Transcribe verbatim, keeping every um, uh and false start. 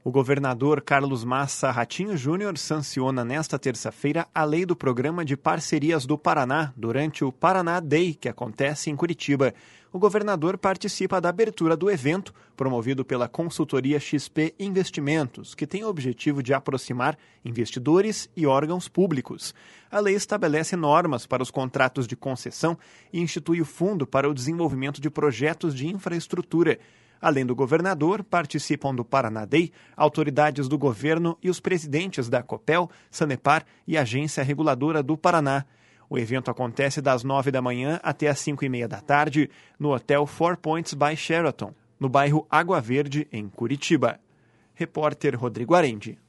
O governador Carlos Massa Ratinho Júnior sanciona nesta terça-feira a lei do Programa de Parcerias do Paraná durante o Paraná Day, que acontece em Curitiba. O governador participa da abertura do evento, promovido pela consultoria X P Investimentos, que tem o objetivo de aproximar investidores e órgãos públicos. A lei estabelece normas para os contratos de concessão e institui o Fundo para o Desenvolvimento de Projetos de Infraestrutura. Além do governador, participam do Paraná Day autoridades do governo e os presidentes da Copel, Sanepar e Agência Reguladora do Paraná. O evento acontece das nove da manhã até as cinco e meia da tarde no Hotel Four Points by Sheraton, no bairro Água Verde, em Curitiba. Repórter Rodrigo Arendi.